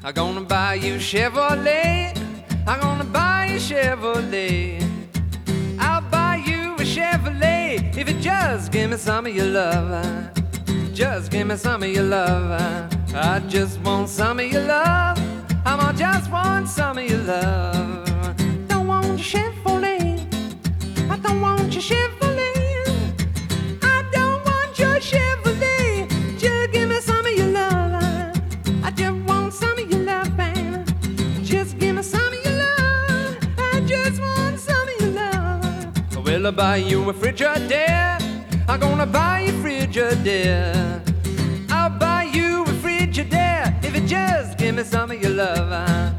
I'm gonna buy you Chevrolet. I'm gonna buy you Chevrolet. I'll buy you a Chevrolet if you just give me some of your love. Just give me some of your love. I just want some of your love. I just want some of your love. Don't want your Chevrolet. I don't want your Chevrolet. I don't want your Chevrolet. Just give me some of your love. I just want some of your love, man. Just give me some of your love. I just want some of your love. Well, I'll buy you a Frigidaire. I'm gonna buy you a Frigidaire. I'll buy you a Frigidaire if you just give me some of your love.